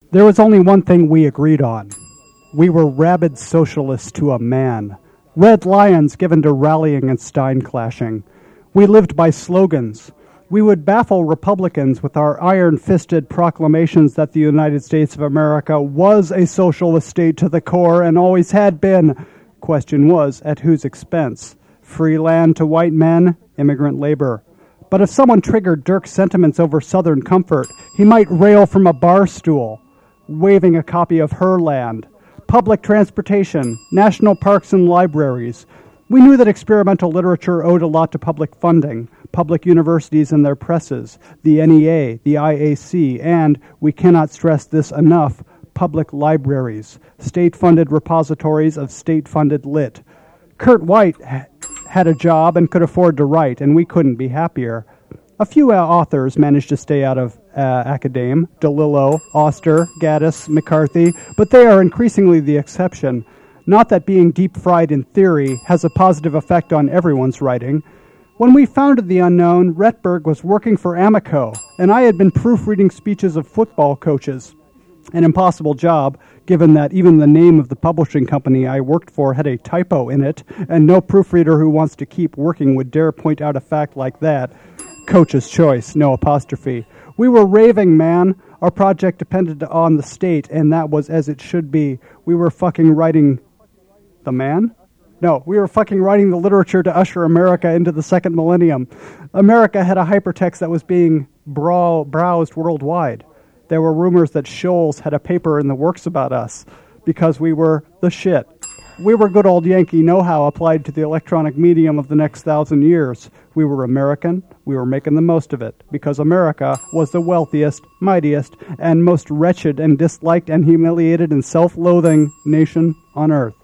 There was only one thing we agreed on. We were rabid socialists to a man. Red lions given to rallying and Stein clashing. We lived by slogans. We would baffle Republicans with our iron-fisted proclamations that the United States of America was a socialist state to the core and always had been. Question was, at whose expense? Free land to white men, immigrant labor. But if someone triggered Dirk's sentiments over Southern comfort, he might rail from a bar stool, waving a copy of Her Land. Public transportation, national parks and libraries. We knew that experimental literature owed a lot to public funding, public universities and their presses, the NEA, the IAC, and, we cannot stress this enough, public libraries, state-funded repositories of state-funded lit. Kurt White had a job and could afford to write, and we couldn't be happier. A few authors managed to stay out of academe, DeLillo, Auster, Gaddis, McCarthy, but they are increasingly the exception. Not that being deep-fried in theory has a positive effect on everyone's writing. When we founded The Unknown, Retberg was working for Amico, and I had been proofreading speeches of football coaches. An impossible job, given that even the name of the publishing company I worked for had a typo in it, and no proofreader who wants to keep working would dare point out a fact like that. Coach's choice, no apostrophe. We were raving, man. Our project depended on the state, and that was as it should be. We were fucking writing the man? No, we were fucking writing the literature to usher America into the second millennium. America had a hypertext that was being browsed worldwide. There were rumors that Scholes had a paper in the works about us because we were the shit. We were good old Yankee know-how applied to the electronic medium of the next 1,000 years. We were American. We were making the most of it because America was the wealthiest, mightiest, and most wretched and disliked and humiliated and self-loathing nation on earth.